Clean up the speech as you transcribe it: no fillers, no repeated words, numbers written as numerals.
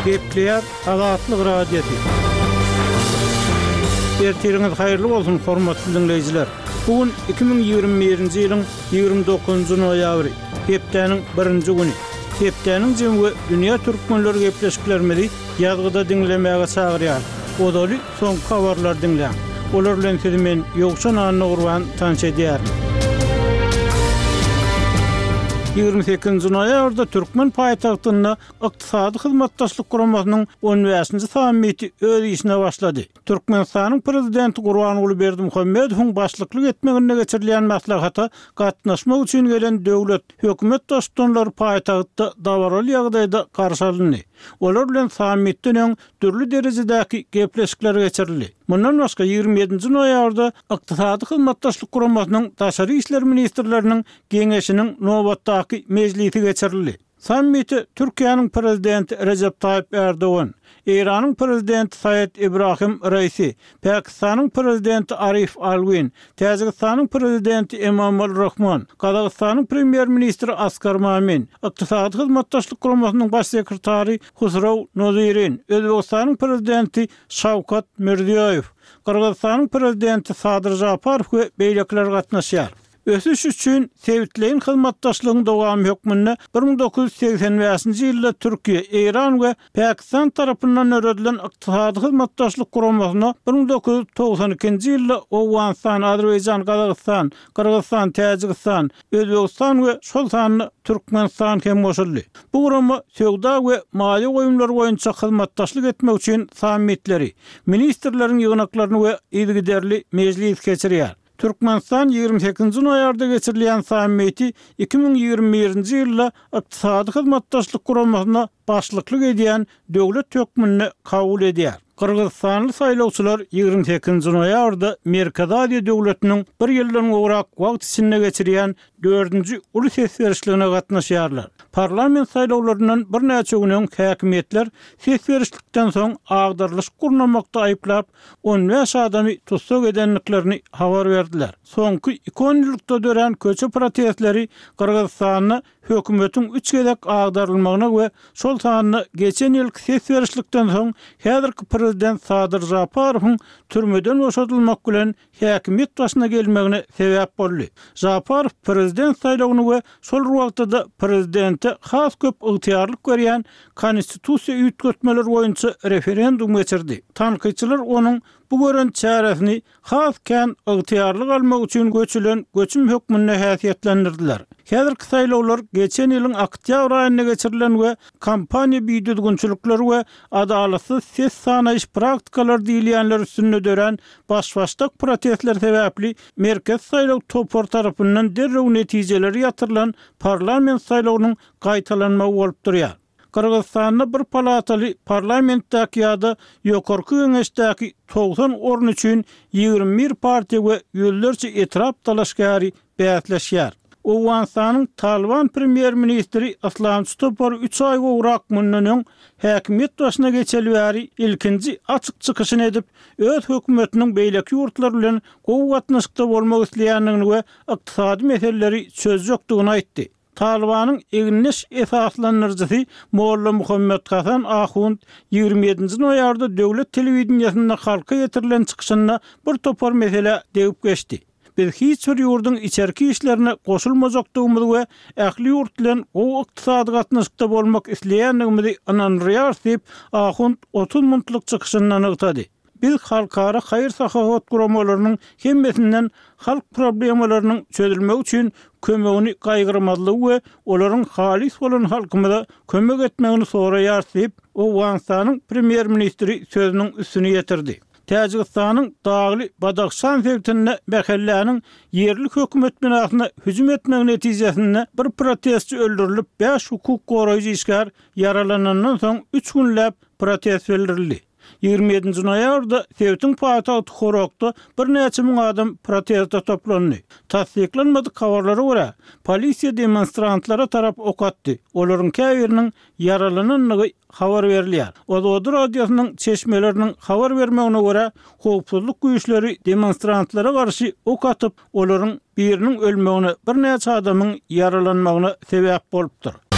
Gepleýär Azatlyk radiosu. Ertiriňiz haýyrly bolsun hormatly dinleýijiler. Bugün 2021-nji ýylyň 29-njy noýabry, hepdeniň 1-nji güni. Hepdeniň jemgy dünýä türkmenleri gepleşiklerimizi ýazgyda dinlemäge çagyrýar. Odaly soňky habarlar dinleýän. Olar bilen sizi men Ýogşan Anna Gurban tanış edýär. 28-nji noýabrda Türkmen paýtagtyna ykdysady hyzmatdaşlyk guramasynyň 15-nji sammiti öz işine başlady. Türkmenistanyň prezidenti Gurbanuly Berdimuhammedowyň başlyklyk etmegine geçirilýän maslahata gatnaşmak üçin gelen döwlet, hökümet dostunlary paýtagtda dawaraly ýagdaýda garşy alındy. Olar bilen sammitden türlü derejedäki gepleşikler geçirildi. Mundan başga 27-nji noýabrda ykdysady hyzmatdaşlyk guramasynyň daşary işler ministrleriniň geňeşiniň nobatdaky mejlisi geçirildi. Sammiti Türkiýanyň prezidenti Recep Tayyip Erdoğan, İranyň prezidenti Said Ibrahim Raisi, Pakistanyň prezidenti Arif Alvin, Täjikistanyň prezidenti Emomali Rahmon, Kazakstanyň premier ministri Askar Mamin, ykdysady hyzmatdaşlyk guramasynyň baş sekretary Husraw Nozirin, Özbekistanyň prezidenti Şawkat Mirziýoýew, Kyrgyzstanyň prezidenti Sadyr Japarow we beýlekler gatnaşýar. Ösüş üçin sevitleyin hyzmatdaşlygyň dowamy hökmünde 1985-nji ýylda Türkiýe, İran we Pakistan tarapyndan öwredilen ykdysady hyzmatdaşlyk guramasyna 1992-nji ýylda Awganistan, Azerbaýjan, Kazakystan, Kyrgyzstan, Täjikistan, Özbegistan we şol sany Türkmenistan hem goşuldy. Bu gurama söwda we maliýe goýumlary boýunça hyzmatdaşlyk etmek üçin sammitleri, ministrleriň ýygnaklaryny we ilgiderli mejlis geçirýär. Türkmenistan 28-nji noýabrda geçirilýän sammiti 2021-nji ýylda ykdysady hyzmatdaşlyk guramasyna başlyklyk edýän döwlet hökmüni kabul edýär. Kırgızstanlı saýlawçylar 28-nji noýabrda Merkez Aziýa döwletiniň bir ýyldan gowrak wagt içinde geçirýän 4-nji uly ses berişligine gatnaşýarlar. Parlament saýlawlarynyň bir näçe günden häkimetler ses berişlikden soň agdarlyş gurnamakda aýyplap 15 adamy tutsak edenliklerini habar berdiler. Soňky 2 ýylda dören köçe protestleri Kırgızstanyň hökümetiň 3 gezek agdarylmagyna we şol sanyny geçen ýyl ses berişlikden soň häzirki prezident Sadyr Japarowyň türmeden boşadylmak bilen häkimet başyna gelmegine sebäp boldy. Japarow prezident saýlawyny we şol wagtda prezidente has köp ygtyarlyk berýän konstitusiýa üýtgetmeler boýunça referendum geçirdi. Tanqyçylar onuň bu gören çäresini has kän ygtyarlyk almak üçin göçüm hökmüne häsiýetlendirdiler. Häzirki saýlawlar geçen ýylyň oktýabr aýyna geçirilen we kampaniýa biýdüdgünçülükleri we adalatsyz ses sanaýyş praktikalar diýilýänler üstünde dören başbaşdak protestler sebäpli merkez saýlaw topar tarapyndan derrew netijeleri ýatyrylan parlament saýlawynyň gaýtalanmagy bolup durýar. Kırgızstanda bir palataly parlamentdäki ýa-da ýokarky öňeşdäki 90 orun üçin 21 partiýa we ýüllerçe etrap talaşgary bäýatleşýär. Awganistanyň Taliban premier ministri Aslam Stopor 3 aý gowrak mundan häkimet başyna geçelibäri ilkinji açyk çykyşyny edip öz hökümetiniň beýleki ýurtlar bilen gowgatnaşykda bolmak isleýändigini we ykdysady meseleleri çözjekdigini aýtdy. Talibanyň egniş esaslanyrjysy Molla Muhammed Hasan Ahund 27-nji noýabrda döwlet telewizionyasynda halka getirilen çykyşynda bir topar mesele degip geçdi. Biz hiç bir ýurduň içerki işlerine goşulmajakdygymyzy we ähli ýurt bilen o ykdysady gatnaşykda bolmak isleýändigimizi ananrýar diýip Ahund 30 minutlyk çykyşyndan ýetdi. Biz halkara haýyr sahabat guramalarynyň hemmesinden halk problemalarynyň çözülmegi üçin kömegini gaýgyrmalygy we olaryň halis bolan halkymyza kömek etmegini soraýar diýip Awganistanyň premier ministri sözüniň üstüne ýetirdi. Täjikistanyň Dagly Badakhşan sewtine mähalläniň yerlik hökümet binasyna hüjüm etmegi netijesinde bir protestçi öldürilip 5 hukuk goraýjy işgär yaralanandan soň 3 günläp protest bildirildi. 27-nji noýabrda Sewtiň paýtagty Horokda bir näçe miň adam protestde toplandy. Tasdiklanmady habarlara görä, polisiýa demonstrantlara tarap ok atdy. Olaryň käbiriniň yaralananlygy habar berilýär. Odur radiosynyň çeşmeleriniň habar bermegine görä, howpsuzlyk güýçleri demonstrantlara garşy ok atyp, olaryň biriniň ölmegine, bir näçe adamyň yaralanmagyna sebäp bolupdyr.